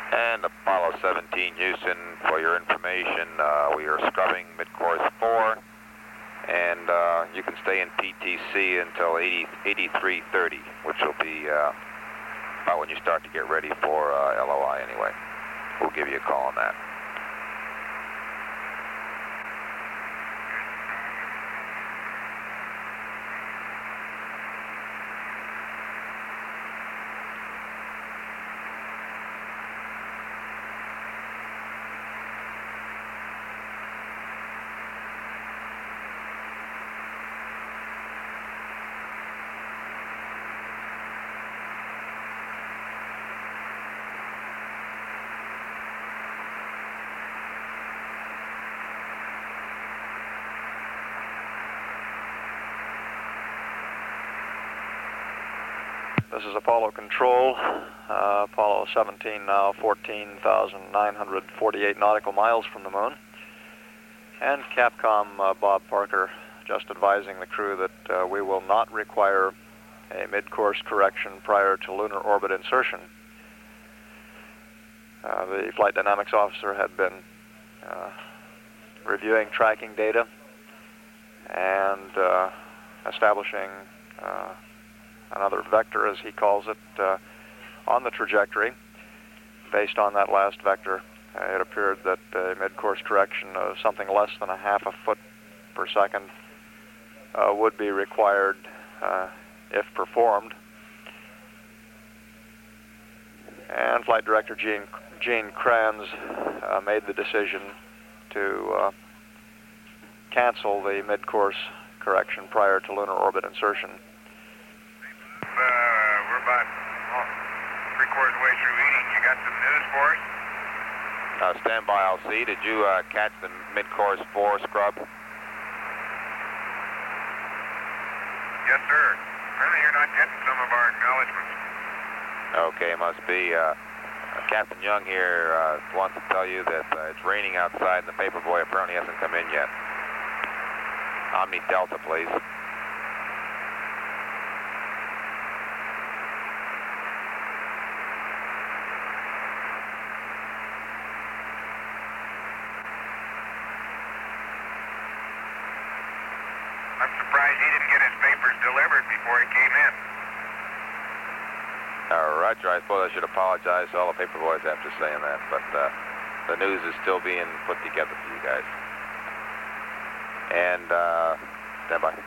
And Apollo 17 Houston, for your information, we are scrubbing mid-course 4, and you can stay in PTC until 8330, which will be about when you start to get ready for LOI anyway. We'll give you a call on that. This is Apollo Control, Apollo 17 now 14,948 nautical miles from the moon. And Capcom Bob Parker just advising the crew that we will not require a mid-course correction prior to lunar orbit insertion. The flight dynamics officer had been reviewing tracking data and establishing another vector, as he calls it, on the trajectory. Based on that last vector, it appeared that a mid-course correction of something less than a half a foot per second would be required if performed. And Flight Director Gene Kranz made the decision to cancel the mid-course correction prior to lunar orbit insertion. We're about three-quarters of the way through eating. You got some news for us? Stand by, I'll see. Did you catch the mid-course 4 scrub? Yes, sir. Apparently you're not getting some of our acknowledgments. Okay, must be. Captain Young here wants to tell you that it's raining outside and the Paperboy apparently hasn't come in yet. Omni Delta, please. I'm surprised he didn't get his papers delivered before he came in. Roger, I suppose I should apologize to all the Paperboys after saying that, but the news is still being put together for you guys. And stand by.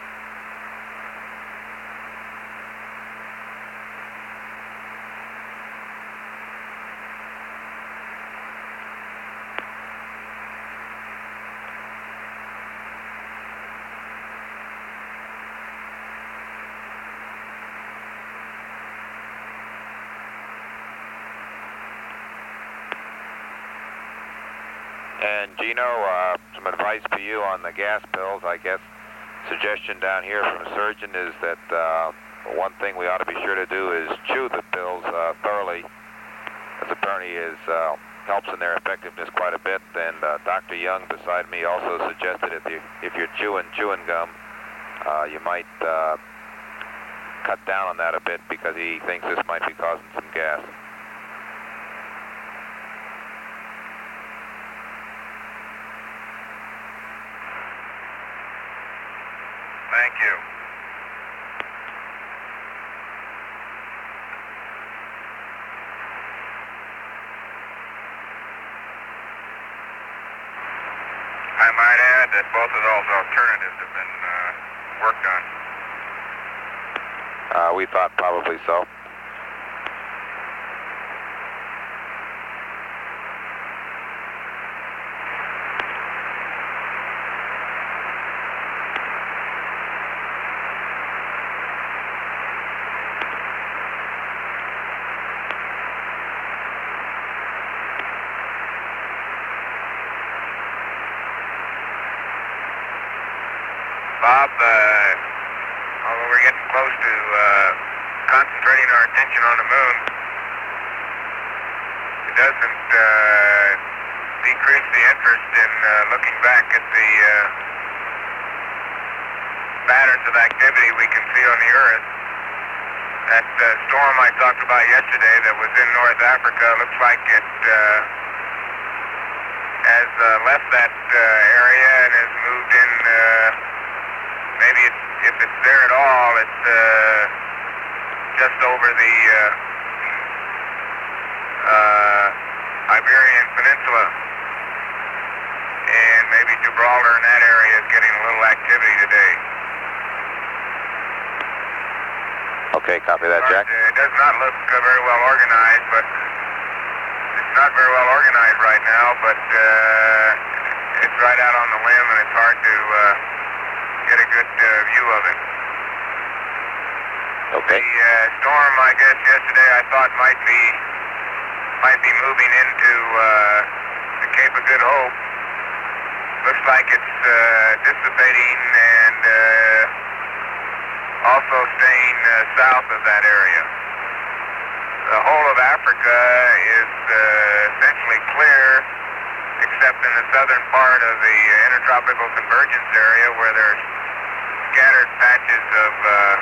And Gino, some advice for you on the gas pills. I guess suggestion down here from a surgeon is that one thing we ought to be sure to do is chew the pills thoroughly. This apparently helps in their effectiveness quite a bit. And Dr. Young beside me also suggested if you're chewing gum, you might cut down on that a bit because he thinks this might be causing some gas. Thank you. I might add that both of those alternatives have been worked on. We thought probably so. Bob, although we're getting close to concentrating our attention on the moon, it doesn't decrease the interest in looking back at the patterns of activity we can see on the Earth. That storm I talked about yesterday that was in North Africa looks like it has left that area and has moved in. Maybe if it's there at all, it's just over the Iberian Peninsula. And maybe Gibraltar in that area is getting a little activity today. Okay, copy that, Jack. It does not look very well organized, but it's not very well organized right now, but it's right out on the limb and it's hard to get a good view of it. Okay. The storm, I guess, yesterday I thought might be moving into the Cape of Good Hope. Looks like it's dissipating and also staying south of that area. The whole of Africa is essentially clear, except in the southern part of the intertropical convergence area where there's scattered patches of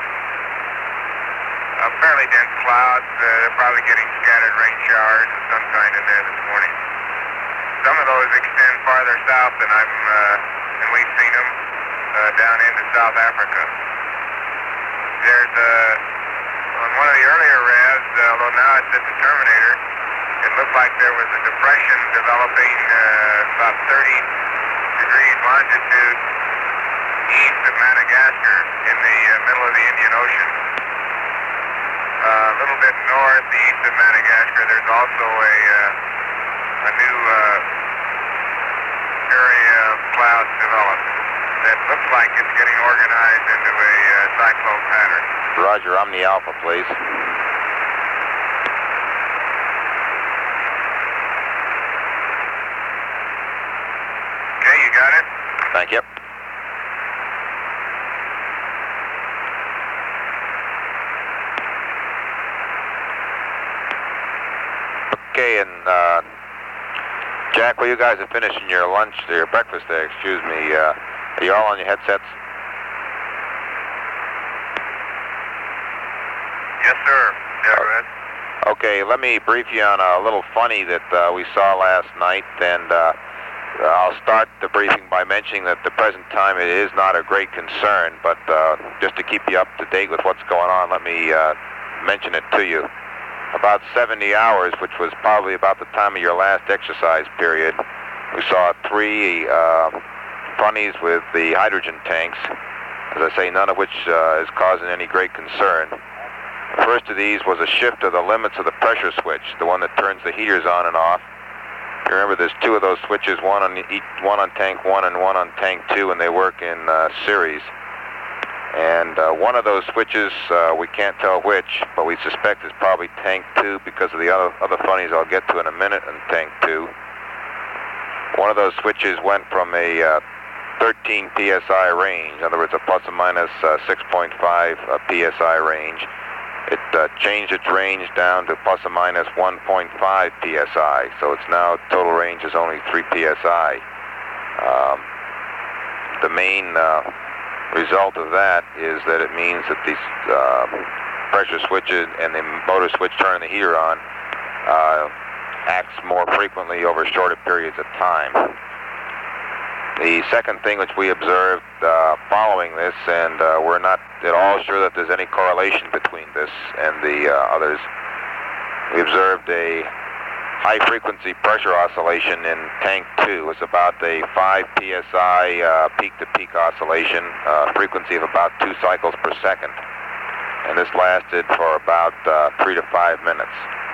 fairly dense clouds. They're probably getting scattered rain showers of some kind in there this morning. Some of those extend farther south than we've seen them down into South Africa. There's on one of the earlier revs, although now it's at the terminator, it looked like there was a depression developing about 30 degrees longitude east of Madagascar in the middle of the Indian Ocean. A little bit northeast of Madagascar, there's also a new area of clouds developed that looks like it's getting organized into a cyclone pattern. Roger, Omni Alpha, please. Okay, you got it? Thank you. Okay, and Jack, while you guys are finishing your lunch, your breakfast there, excuse me, are you all on your headsets? Yes, sir. Yeah, go ahead. Okay, let me brief you on a little funny that we saw last night, and I'll start the briefing by mentioning that at the present time it is not a great concern, but just to keep you up to date with what's going on, let me mention it to you. About 70 hours, which was probably about the time of your last exercise period, we saw 3 funnies with the hydrogen tanks, as I say, none of which is causing any great concern. The first of these was a shift of the limits of the pressure switch, the one that turns the heaters on and off. You remember there's 2 of those switches, one on tank 1 and one on tank 2, and they work in series. And one of those switches, we can't tell which, but we suspect is probably tank 2 because of the other funnies I'll get to in a minute in tank 2. One of those switches went from a 13 psi range, in other words, a plus or minus 6.5 psi range. It changed its range down to plus or minus 1.5 psi, so its now total range is only 3 psi. The main result of that is that it means that these pressure switches and the motor switch turning the heater on acts more frequently over shorter periods of time. The second thing which we observed following this, and we're not at all sure that there's any correlation between this and the others, we observed a high-frequency pressure oscillation in tank 2. It's about a 5 psi peak-to-peak oscillation, frequency of about 2 cycles per second. And this lasted for about 3 to 5 minutes.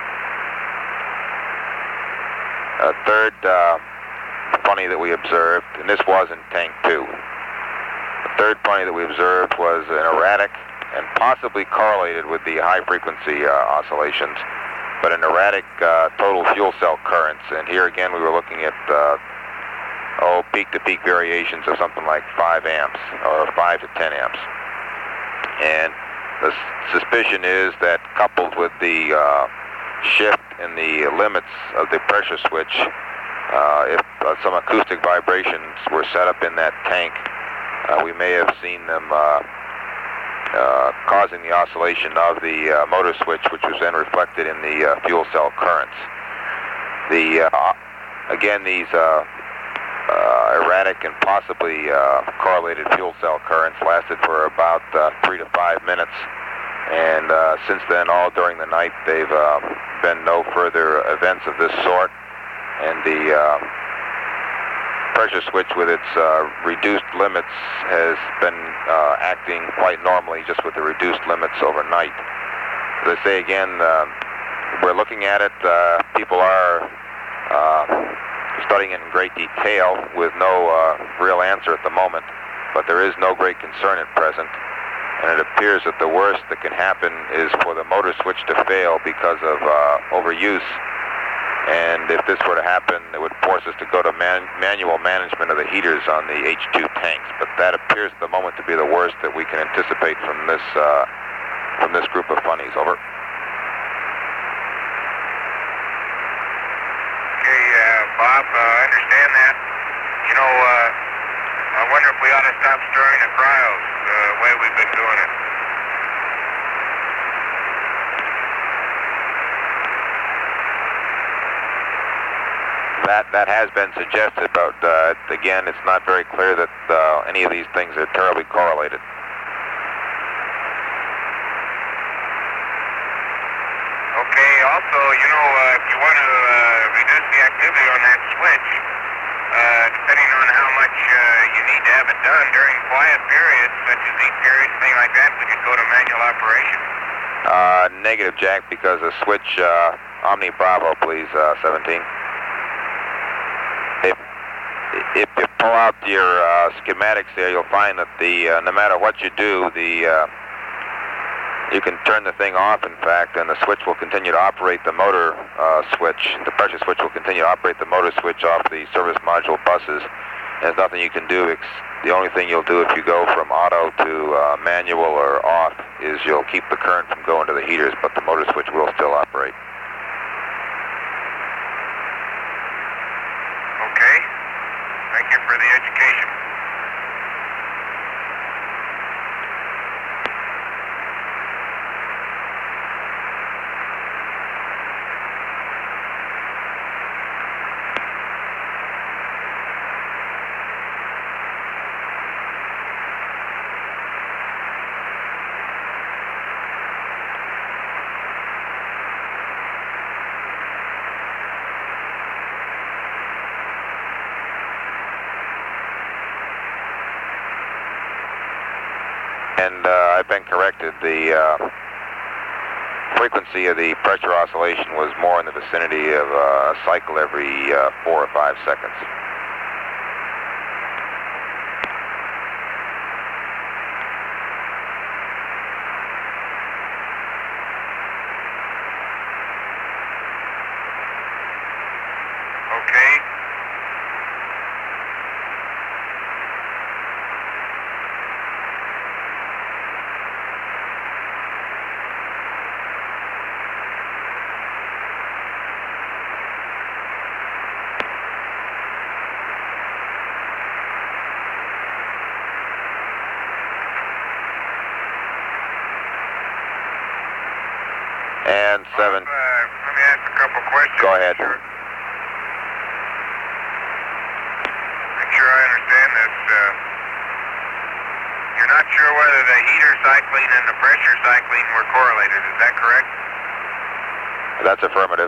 Third funny that we observed, and this was in tank 2. The third funny that we observed was an erratic and possibly correlated with the high-frequency oscillations, but an erratic total fuel cell currents. And here again we were looking at peak-to-peak variations of something like 5 amps or 5 to 10 amps. And the suspicion is that coupled with the shift in the limits of the pressure switch, if some acoustic vibrations were set up in that tank, we may have seen them causing the oscillation of the motor switch, which was then reflected in the fuel cell currents. Again, these erratic and possibly correlated fuel cell currents lasted for about 3 to 5 minutes, and since then, all during the night, they've been no further events of this sort, and the pressure switch with its reduced limits has been acting quite normally, just with the reduced limits overnight. As I say again, we're looking at it. People are studying it in great detail with no real answer at the moment, but there is no great concern at present, and it appears that the worst that can happen is for the motor switch to fail because of overuse. And if this were to happen, it would force us to go to manual management of the heaters on the H2 tanks. But that appears at the moment to be the worst that we can anticipate from this group of funnies. Over. Okay, Bob, I understand that. You know, I wonder if we ought to stop stirring the cryos the way we've been doing it. That has been suggested, but again, it's not very clear that any of these things are terribly correlated. Okay, also, you know, if you want to reduce the activity on that switch, depending on how much you need to have it done during quiet periods, such as deep periods, things like that, we could go to manual operation. Negative, Jack, because the switch, Omni Bravo, please, 17. If you pull out your schematics there, you'll find that no matter what you do, you can turn the thing off, in fact, and the switch will continue to operate the motor switch. The pressure switch will continue to operate the motor switch off the service module buses. There's nothing you can do. The only thing you'll do if you go from auto to manual or off is you'll keep the current from going to the heaters, but the motor switch will still operate. Okay. Thank you for the education. And I've been corrected. The frequency of the pressure oscillation was more in the vicinity of a cycle every 4 or 5 seconds. Okay. And 7. Let me ask a couple questions. Go ahead. Make sure I understand this. You're not sure whether the heater cycling and the pressure cycling were correlated. Is that correct? That's affirmative.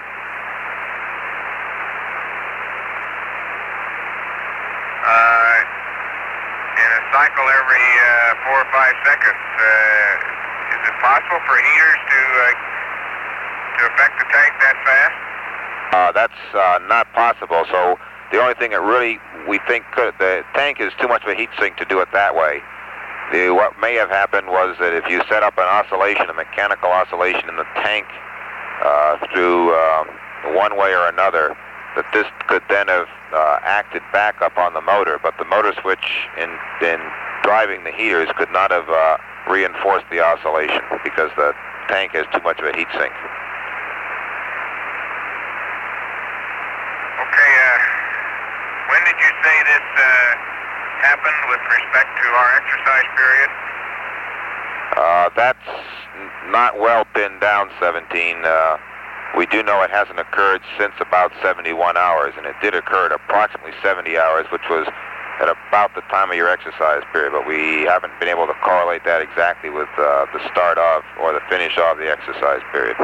In a cycle every 4 or 5 seconds, is it possible for heaters to affect the tank that fast? That's not possible. So the only thing that really we think the tank is too much of a heat sink to do it that way. What may have happened was that if you set up an oscillation, a mechanical oscillation in the tank through one way or another, that this could then have acted back up on the motor, but the motor switch in driving the heaters could not have reinforced the oscillation because the tank has too much of a heat sink. Okay, when did you say this happened with respect to our exercise period? That's not well pinned down, 17. We do know it hasn't occurred since about 71 hours, and it did occur at approximately 70 hours, which was at about the time of your exercise period, but we haven't been able to correlate that exactly with the start of or the finish of the exercise period.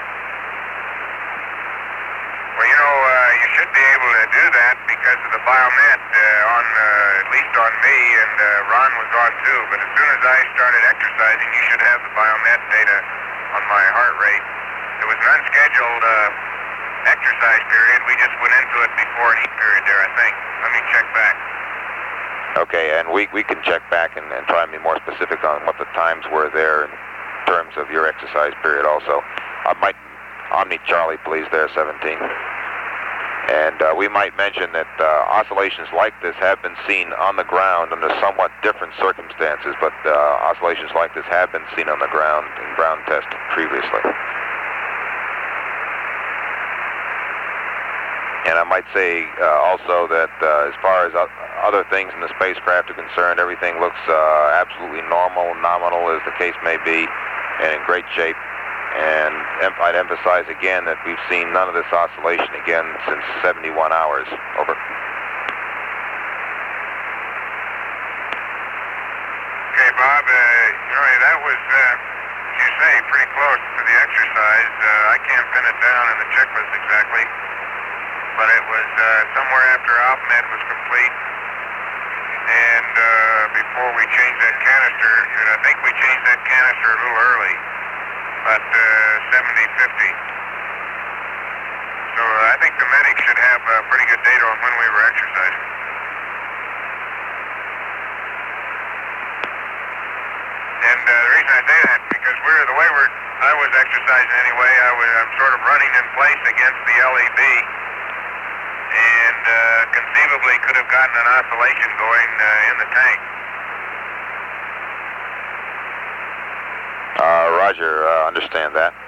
Well, you know, you should be able to do that because of the biomet at least on me, and Ron was on too, but as soon as I started exercising, you should have the biomet data on my heart rate. It was an unscheduled exercise period. We just went into it before an heat period there, I think. Let me check back. Okay, and we can check back and try and be more specific on what the times were there in terms of your exercise period also. Omni Charlie, please, there, 17. And we might mention that oscillations like this have been seen on the ground under somewhat different circumstances, but oscillations like this have been seen on the ground in ground testing previously. And I might say also that as far as other things in the spacecraft are concerned, everything looks absolutely normal, nominal as the case may be, and in great shape. And I'd emphasize again that we've seen none of this oscillation again since 71 hours. Over. Okay, Bob, that was, as you say, pretty close to the exercise. I can't pin it down in the checklist exactly, but it was somewhere after OpMed was complete and before we changed that canister, and I think we changed that canister a little early, about 70-50. So I think the medics should have pretty good data on when we were exercising. And the reason I say that, because I was exercising anyway, I'm sort of running in place against the LEB, and conceivably could have gotten an oscillation going in the tank. Roger, understand that.